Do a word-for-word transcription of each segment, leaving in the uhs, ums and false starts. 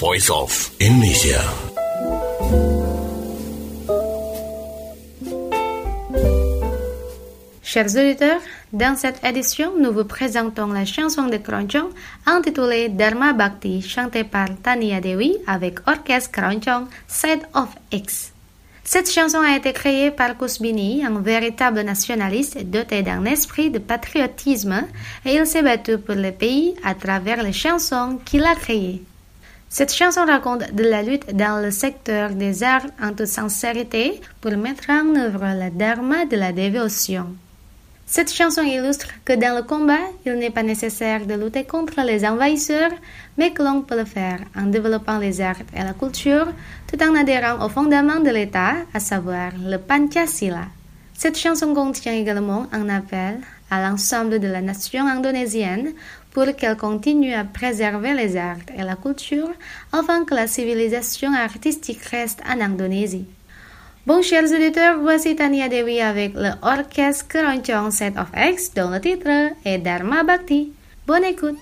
voice of Indonesia. Chers auditeurs, dans cette édition, nous vous présentons la chanson de Keroncong intitulée Dharma Bhakti, chantée par Tania Dewi avec Orchestre Keroncong Side of X. Cette chanson a été créée par Kusbini, un véritable nationaliste doté d'un esprit de patriotisme, et il s'est battu pour le pays à travers les chansons qu'il a créées. Cette chanson raconte de la lutte dans le secteur des arts en toute sincérité pour mettre en œuvre le dharma de la dévotion. Cette chanson illustre que dans le combat, il n'est pas nécessaire de lutter contre les envahisseurs, mais que l'on peut le faire en développant les arts et la culture, tout en adhérant au fondement de l'État, à savoir le Pancasila. Cette chanson contient également un appel à l'ensemble de la nation indonésienne pour qu'elle continue à préserver les arts et la culture afin que la civilisation artistique reste en Indonésie. Bon, chers auditeurs, voici Tania Dewi avec le Orchestre Keroncong Side of X dont le titre est Dharma Bhakti. Bonne écoute!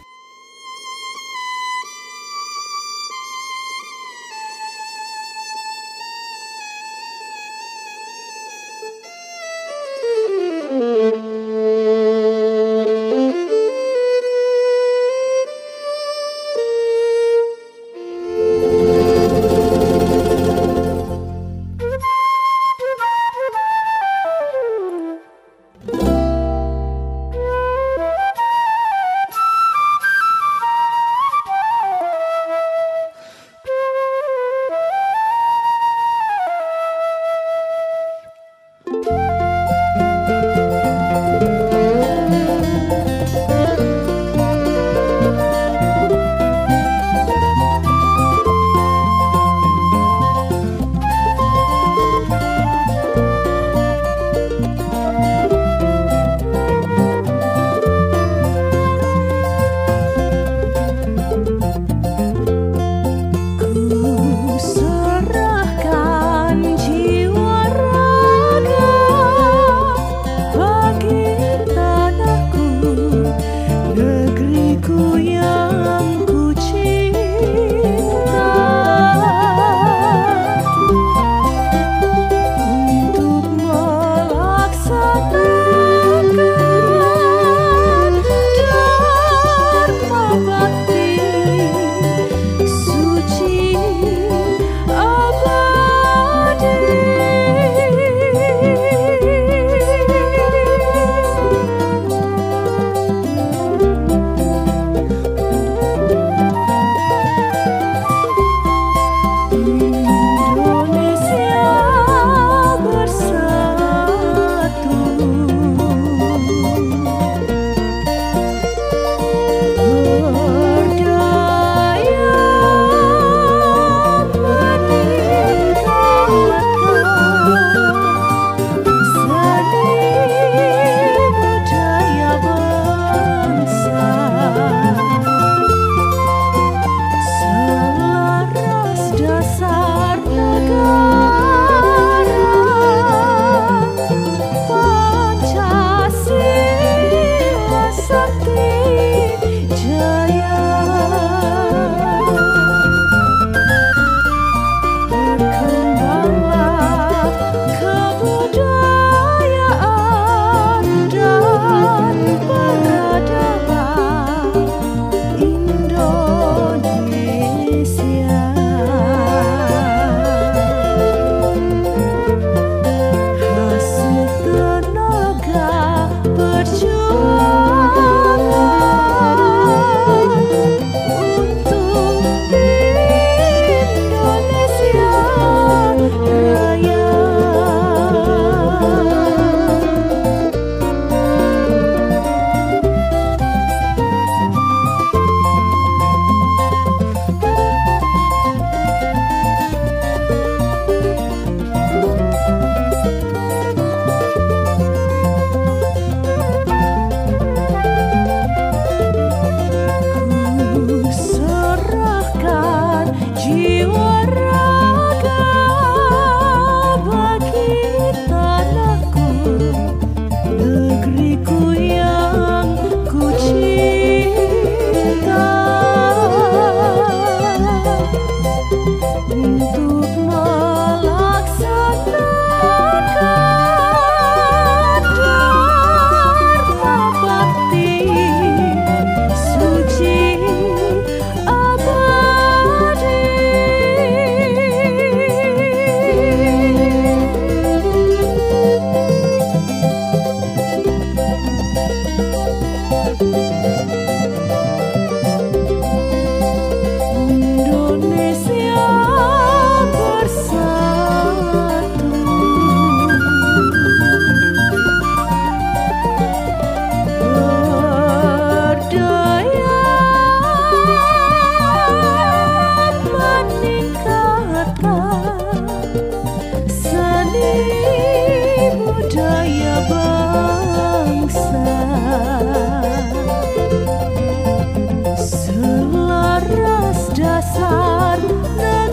untuk melaksanakan dharma bakti suci abadi. Indonesia bersatu, berdaya meningkatkan seni budaya bangsa, selaras dasar negara